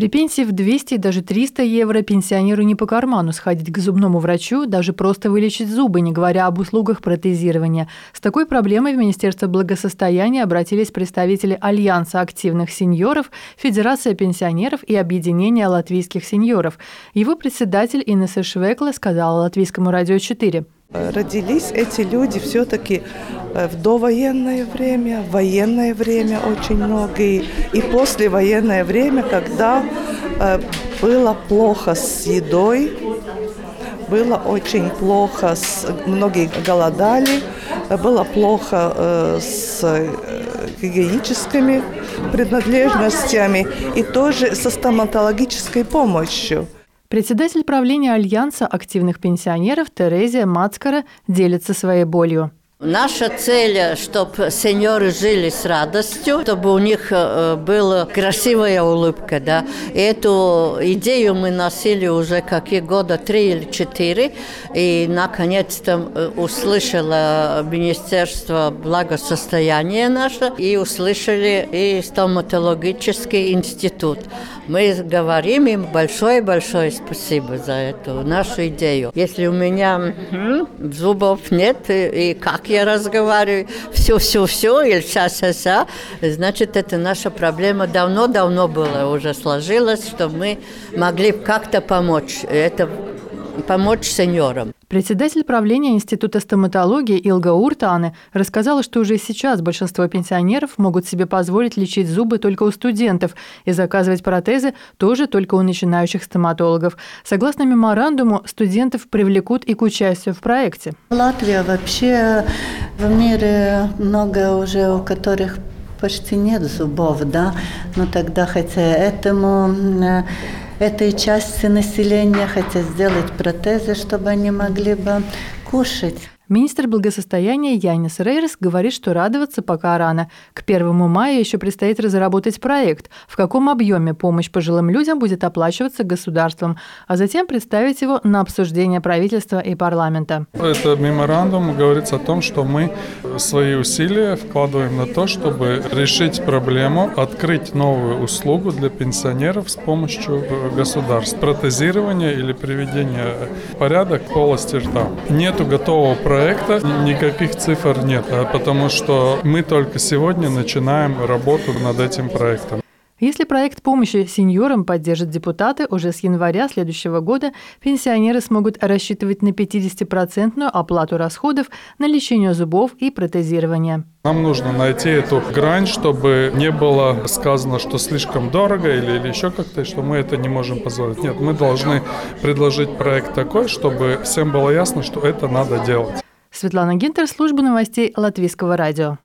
При пенсии в 200 и даже 300 евро пенсионеру не по карману сходить к зубному врачу, даже просто вылечить зубы, не говоря об услугах протезирования. С такой проблемой в Министерство благосостояния обратились представители Альянса активных сеньоров, Федерация пенсионеров и Объединения латвийских сеньоров. Его председатель Инесса Швекла сказала Латвийскому радио 4. Родились эти люди все-таки в довоенное время, в военное время очень многие, и послевоенное время, когда было плохо с едой, было очень плохо, многие голодали, было плохо с гигиеническими принадлежностями и тоже со стоматологической помощью. Председатель правления Альянса активных пенсионеров Терезия Мацкара делится своей болью. Наша цель, чтобы сеньоры жили с радостью, чтобы у них была красивая улыбка. Да? И эту идею мы носили уже года 3 или 4. И, наконец-то, услышало Министерство благосостояния наше и услышали и стоматологический институт. Мы говорим им большое-большое спасибо за эту нашу идею. Если у меня зубов нет, и как я разговариваю, все, или ся, значит, это наша проблема давно была, уже сложилась, чтобы мы могли как-то помочь сеньорам. Председатель правления Института стоматологии Илга Уртане рассказала, что уже сейчас большинство пенсионеров могут себе позволить лечить зубы только у студентов и заказывать протезы тоже только у начинающих стоматологов. Согласно меморандуму, студентов привлекут и к участию в проекте. Латвия вообще в мире много уже, у которых почти нет зубов, да, но тогда хотя этой части населения хотят сделать протезы, чтобы они могли бы кушать. Министр благосостояния Янис Рейрс говорит, что радоваться пока рано. К 1 мая еще предстоит разработать проект, в каком объеме помощь пожилым людям будет оплачиваться государством, а затем представить его на обсуждение правительства и парламента. Это меморандум говорится о том, что мы свои усилия вкладываем на то, чтобы решить проблему, открыть новую услугу для пенсионеров с помощью государства. Протезирование или приведение в порядок полости рта. Нету готового проекта, никаких цифр нет, потому что мы только сегодня начинаем работу над этим проектом. Если проект помощи сеньорам поддержат депутаты, уже с января следующего года пенсионеры смогут рассчитывать на 50% оплату расходов на лечение зубов и протезирование. Нам нужно найти эту грань, чтобы не было сказано, что слишком дорого или еще как-то, что мы это не можем позволить. Нет, мы должны предложить проект такой, чтобы всем было ясно, что это надо делать. Светлана Гинтер, служба новостей Латвийского радио.